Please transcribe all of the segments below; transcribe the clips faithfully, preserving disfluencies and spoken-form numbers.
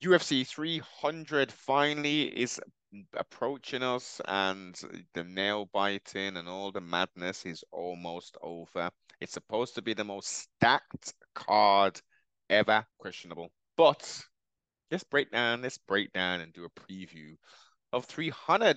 U F C three hundred finally is approaching us, and the nail biting and all the madness is almost over. It's supposed to be the most stacked card ever, questionable. But let's break down, let's break down and do a preview of three hundred.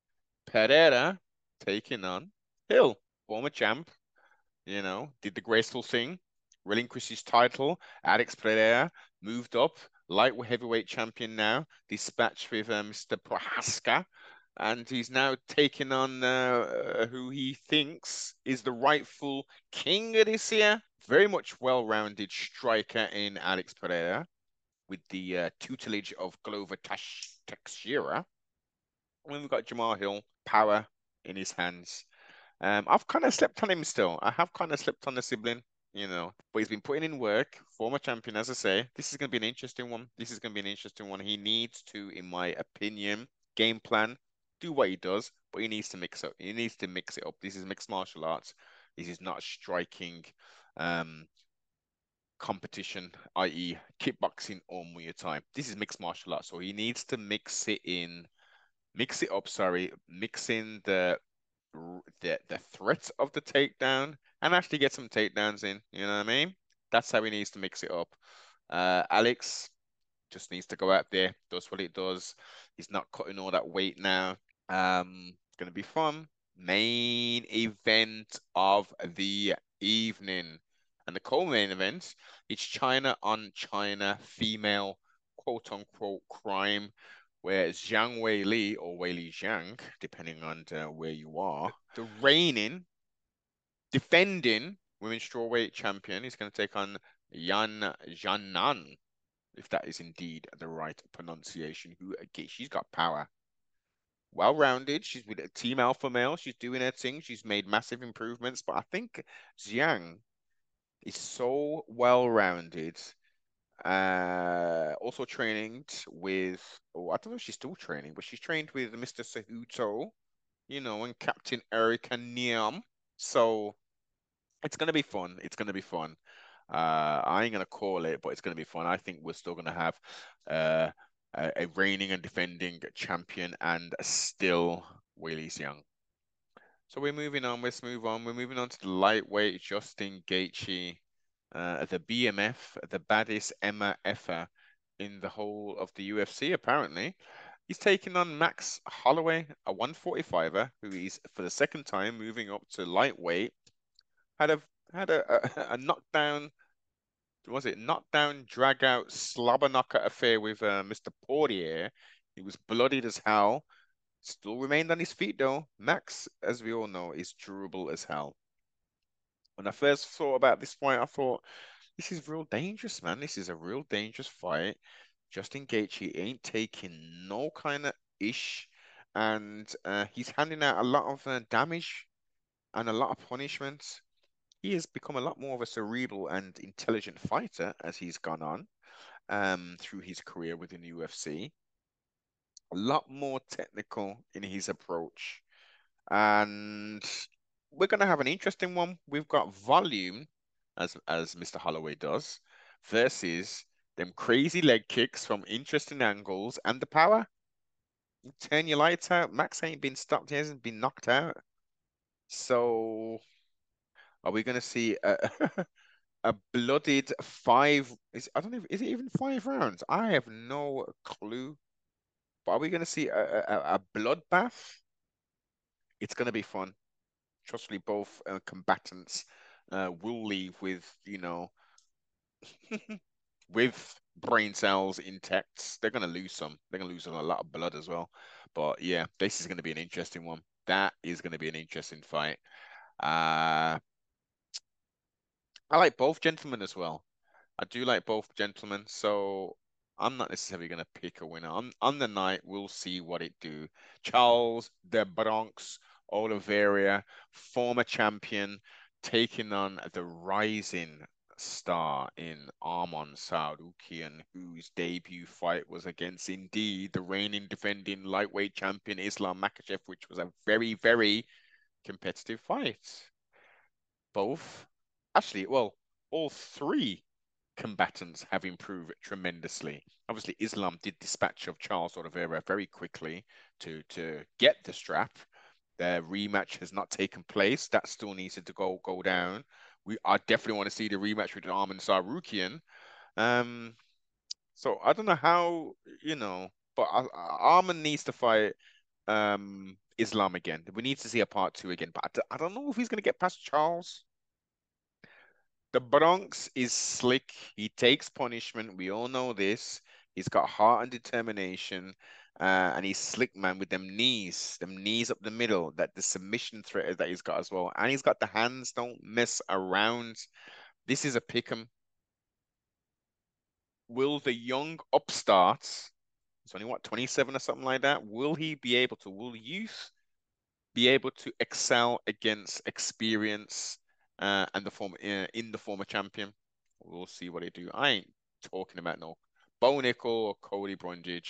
Pereira taking on Hill, former champ, you know, did the graceful thing, relinquished his title. Alex Pereira moved up, light heavyweight champion now, dispatched with uh, mister Prohaska, and he's now taking on uh, who he thinks is the rightful king of this year. Very much well-rounded striker in Alex Pereira, with the uh, tutelage of Glover Tash Teixeira. And then we've got Jamal Hill, power in his hands. Um, I've kind of slept on him still. I have kind of slept on the sibling, you know, but he's been putting in work. Former champion, as I say. This is going to be an interesting one. This is going to be an interesting one. He needs to, in my opinion, game plan, do what he does, but he needs to mix up. He needs to mix it up. This is mixed martial arts. This is not striking um, competition, that is kickboxing or Muay Thai. This is mixed martial arts, so he needs to mix it in, mix it up, sorry, mix in the the the threat of the takedown and actually get some takedowns in. You know what I mean? That's how he needs to mix it up. Uh, Alex just needs to go out there, does what it does. He's not cutting all that weight now. Um, it's gonna be fun. Main event of the evening. And the co-main event, it's China on China female quote unquote crime, where Zhang Weili or Weili Zhang, depending on uh, where you are, the reigning, defending women's strawweight champion is going to take on Yan Jianan, if that is indeed the right pronunciation. Who again, she's got power, well-rounded. She's with a team alpha male. She's doing her thing. She's made massive improvements, but I think Zhang is so well-rounded. Uh, also training with, oh, I don't know if she's still training, but she's trained with mister Cejudo, you know, and Captain Erica Niam. So it's gonna be fun. It's gonna be fun. Uh, I ain't gonna call it, but it's gonna be fun. I think we're still gonna have uh, a, a reigning and defending champion and still Weili Xiang. So we're moving on. Let's move on. We're moving on to the lightweight Justin Gaethje, uh, the B M F, the baddest Emma Effer in the whole of the U F C, apparently. He's taking on Max Holloway, a one forty-fiver, who is for the second time moving up to lightweight. Had a had a, a, a knockdown, was it knockdown, drag out, slobber knocker affair with uh, mister Poirier. He was bloodied as hell. Still remained on his feet though. Max, as we all know, is durable as hell. When I first thought about this fight, I thought, this is real dangerous, man. This is a real dangerous fight. Justin Gaethje ain't taking no kind of ish, and uh, he's handing out a lot of uh, damage and a lot of punishment. He has become a lot more of a cerebral and intelligent fighter as he's gone on um, through his career within the U F C. A lot more technical in his approach. And we're going to have an interesting one. We've got volume, as as mister Holloway does, versus them crazy leg kicks from interesting angles and the power. Turn your lights out. Max ain't been stopped. He hasn't been knocked out. So are we going to see a, a blooded five? Is I don't know. Is it even five rounds? I have no clue. But are we going to see a, a, a bloodbath? It's going to be fun. Trust me, both uh, combatants uh, will leave with, you know, with brain cells intact. They're going to lose some. They're going to lose a lot of blood as well. But yeah, this is going to be an interesting one. That is going to be an interesting fight. Uh, I like both gentlemen as well. I do like both gentlemen, so I'm not necessarily going to pick a winner. On on the night, we'll see what it do. Charles the Bronx Oliveira, former champion, taking on the rising star in Arman Tsarukyan, whose debut fight was against indeed the reigning defending lightweight champion Islam Makhachev, which was a very, very competitive fight. Both, actually, well, all three combatants have improved tremendously. Obviously, Islam did dispatch of Charles Oliveira very quickly to to get the strap. The rematch has not taken place. That still needs to go go down. We I definitely want to see the rematch with Arman Sarukian. Um, so I don't know how, you know, but I, I- Arman needs to fight um Islam again. We need to see a part two again. But I, d- I don't know if he's gonna get past Charles. The Bronx is slick. He takes punishment. We all know this. He's got heart and determination. Uh, and he's slick, man, with them knees, them knees up the middle, that the submission threat that he's got as well. And he's got the hands, don't mess around. This is a pick 'em. Will the young upstart, he's only what, twenty-seven or something like that, will he be able to, will youth be able to excel against experience uh, and the former uh, in the former champion? We'll see what they do. I ain't talking about no Bo Nickel or Cody Brundage.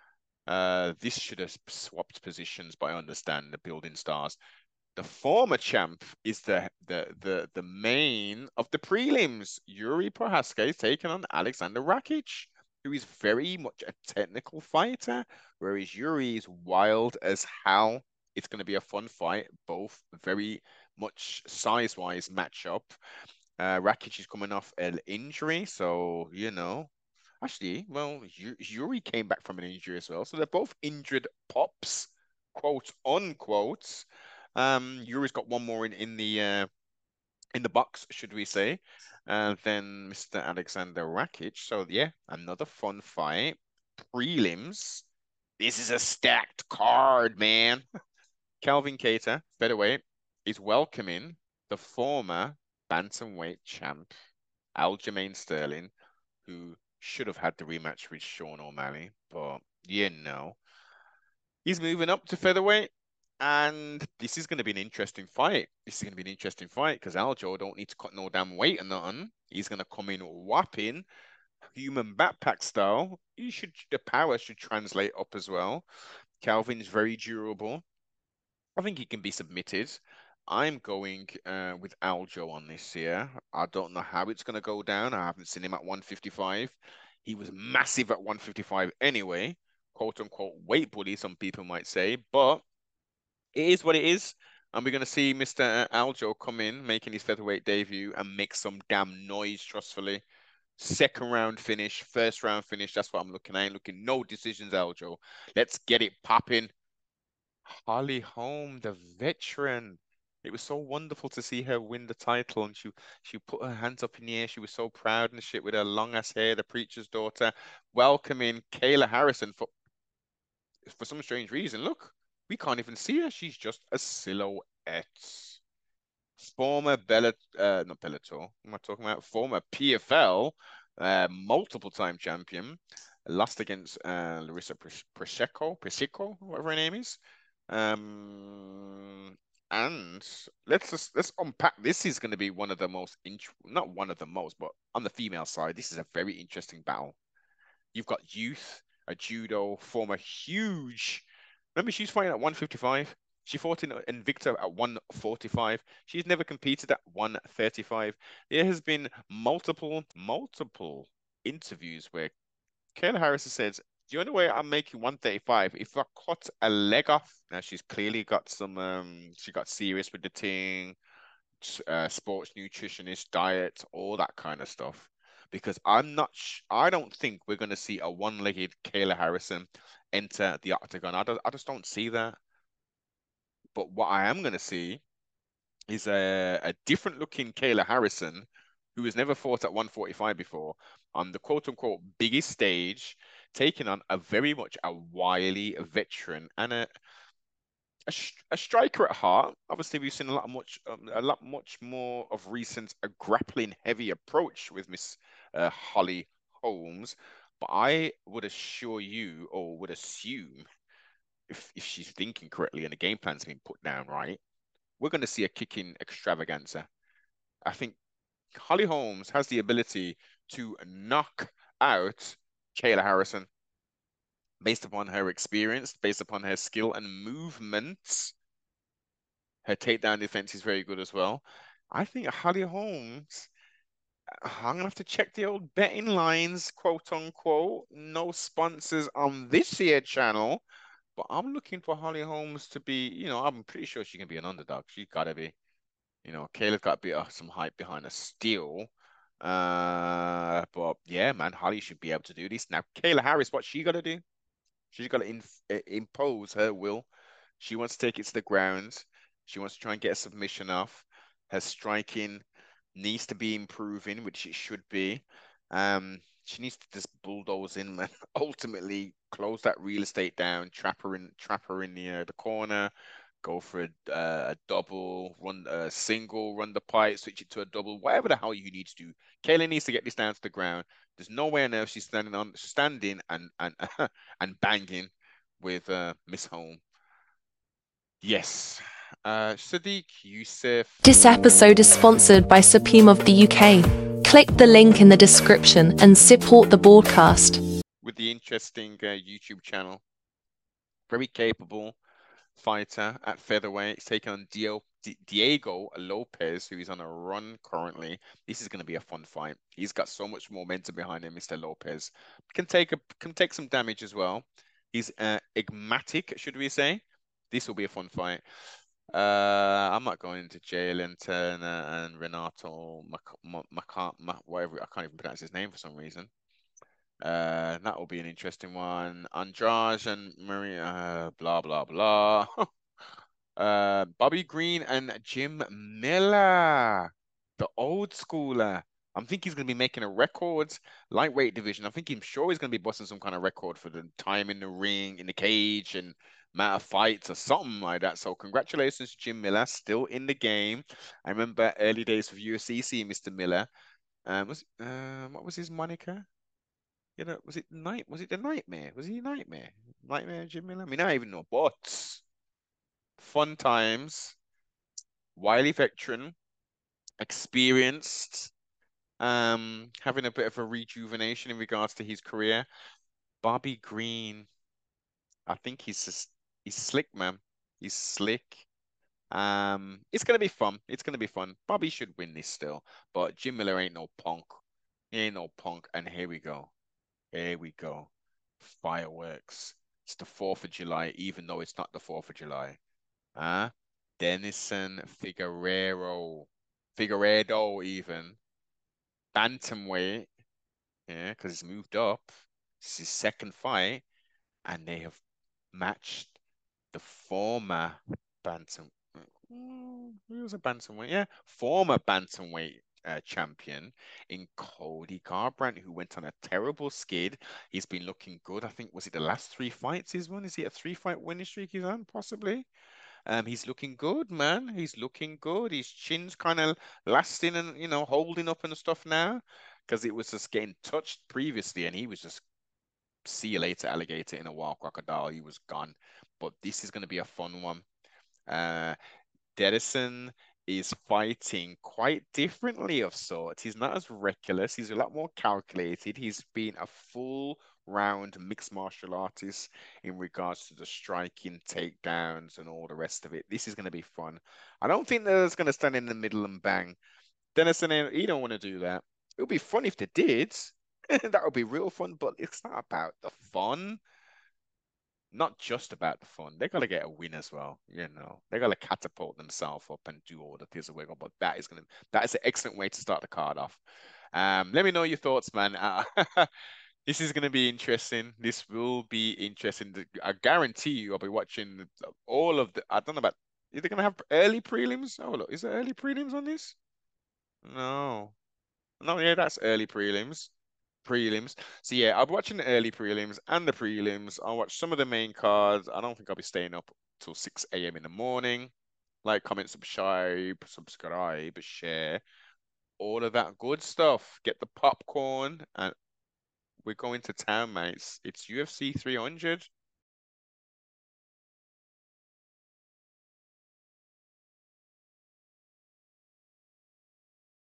Uh, this should have swapped positions, but I understand the building stars. The former champ is the the the the main of the prelims. Yuri Prohaska is taking on Alexander Rakic, who is very much a technical fighter, whereas Yuri is wild as hell. It's going to be a fun fight, both very much size-wise matchup. Uh, Rakic is coming off an injury, so you know. Actually, well, Yuri came back from an injury as well, so they're both injured pops, quote unquote. Um, Yuri's got one more in in the uh, in the box, should we say? Uh, then mister Alexander Rakic. So yeah, another fun fight. Prelims. This is a stacked card, man. Calvin Kattar, featherweight, is welcoming the former bantamweight champ Aljamain Sterling, who should have had the rematch with Sean O'Malley, but you know, he's moving up to featherweight, and this is going to be an interesting fight. This is going to be an interesting fight because Aljo don't need to cut no damn weight or nothing. He's going to come in whopping, human backpack style. You should the power should translate up as well. Calvin's very durable. I think he can be submitted. I'm going uh, with Aljo on this here. I don't know how it's going to go down. I haven't seen him at one fifty-five. He was massive at one fifty-five anyway, quote unquote weight bully, some people might say, but it is what it is. And we're going to see mister Aljo come in, making his featherweight debut and make some damn noise, trustfully. Second round finish, first round finish. That's what I'm looking. I ain't looking no decisions, Aljo. Let's get it popping. Holly Holm, the veteran. It was so wonderful to see her win the title, and she she put her hands up in the air. She was so proud and shit with her long ass hair, the preacher's daughter, welcoming Kayla Harrison for for some strange reason. Look, we can't even see her. She's just a silhouette. Former Bella, uh, not Bellator. What am I talking about? Former P F L, uh, multiple time champion, lost against uh, Larissa Pacheco, Pacheco, whatever her name is. Um, and let's just let's unpack. This is going to be one of the most int not one of the most, but on the female side, this is a very interesting battle. You've got youth, a judo former huge. Remember, she's fighting at one fifty-five. She fought in Invicta at one forty-five. She's never competed at one thirty-five. There has been multiple, multiple interviews where Kayla Harris has said, the only way I'm making one thirty-five if I cut a leg off. Now she's clearly got some um she got serious with the thing, uh, sports nutritionist, diet, all that kind of stuff. Because I'm not sh I don't think we're gonna see a one-legged Kayla Harrison enter the octagon. I don't, I just don't see that. But what I am gonna see is a, a different looking Kayla Harrison who has never fought at one forty-five before on the quote unquote biggest stage, taking on a very much a wily veteran and a a, a striker at heart. Obviously, we've seen a lot much um, a lot much more of recent a grappling heavy approach with Miss uh, Holly Holmes. But I would assure you, or would assume, if if she's thinking correctly and the game plan's been put down right, we're going to see a kicking extravaganza. I think Holly Holmes has the ability to knock out Kayla Harrison based upon her experience, based upon her skill and movements. Her takedown defense is very good as well. I think Holly Holmes, I'm gonna have to check the old betting lines, quote unquote. No sponsors on this here channel, but I'm looking for Holly Holmes to be, you know, I'm pretty sure she can be an underdog. She's gotta be. You know, Kayla's got a bit of some hype behind her still. Uh, but yeah, man, Holly should be able to do this. Now, Kayla Harris, what she gotta do? She's got to in, uh, impose her will. She wants to take it to the ground. She wants to try and get a submission off. Her striking needs to be improving, which it should be. Um, she needs to just bulldoze in and ultimately close that real estate down, trap her in, trap her in the uh, the corner, go for a, uh, a double, run a single, run the pipe, switch it to a double, whatever the hell you need to do. Kayla needs to get this down to the ground. There's nowhere now she's standing on standing and and and banging with uh, Miss Home. Yes. Uh, Sadiq Youssef. This episode is sponsored by Supreme of the U K. Click the link in the description and support the broadcast. With the interesting uh, YouTube channel. Very capable fighter at featherweight. He's taking on Dio, D Diego Lopez, who is on a run currently. This is going to be a fun fight. He's got so much momentum behind him, Mister Lopez. Can take a can take some damage as well. He's uh, enigmatic, should we say? This will be a fun fight. Uh, I'm not going into Jalen Turner and Renato Mac Mac Mac whatever. I can't even pronounce his name for some reason. Uh, that will be an interesting one. Andrade and Maria, uh, blah blah blah. uh, Bobby Green and Jim Miller, the old schooler. I'm thinking he's going to be making a record lightweight division. I think I'm sure he's going to be busting some kind of record for the time in the ring, in the cage, and amount of fights or something like that. So congratulations, Jim Miller, still in the game. I remember early days of U F C seeing Mister Miller. Um, was um, what was his moniker? You know, was it night? Was it the Nightmare? Was he Nightmare? Nightmare Jim Miller? I mean, I don't even know, but fun times. Wily veteran, experienced, um, having a bit of a rejuvenation in regards to his career. Bobby Green, I think he's just he's slick, man. He's slick. Um, it's gonna be fun. It's gonna be fun. Bobby should win this still, but Jim Miller ain't no punk. He ain't no punk. And here we go. Here we go. Fireworks. It's the fourth of July, even though it's not the fourth of July. Huh? Denison Figueroa. Figueredo, even. Bantamweight. Yeah, because he's moved up. It's his second fight. And they have matched the former bantam. Mm, He was a bantamweight, yeah, former bantamweight uh, champion in Cody Garbrandt, who went on a terrible skid. He's been looking good. I think was it the last three fights he's won? Is he a three-fight winning streak he's on? Possibly. Um, he's looking good, man. He's looking good. His chin's kind of lasting and you know holding up and stuff now, because it was just getting touched previously, and he was just see you later, alligator in a wild crocodile. He was gone. But this is going to be a fun one. Uh, Dedison is fighting quite differently of sorts. He's not as reckless. He's a lot more calculated. He's been a full round mixed martial artist in regards to the striking, takedowns, and all the rest of it. This is going to be fun. I don't think there's going to stand in the middle and bang. Denison, he don't want to do that. It would be fun if they did. That would be real fun, but it's not about the fun. Not just about the fun. They gotta get a win as well. You know, they gotta catapult themselves up and do all the things that we're going. But that is gonna that is an excellent way to start the card off. Um, let me know your thoughts, man. Uh, this is gonna be interesting. This will be interesting. I guarantee you, I'll be watching all of the. I don't know about. Is they gonna have early prelims? Oh, look, is there early prelims on this? No, no, yeah, that's early prelims. Prelims. So yeah, I'll be watching the early prelims and the prelims. I'll watch some of the main cards. I don't think I'll be staying up till six A M in the morning. Like, comment, subscribe, subscribe, share, all of that good stuff. Get the popcorn, and we're going to town, mates. It's U F C three hundred.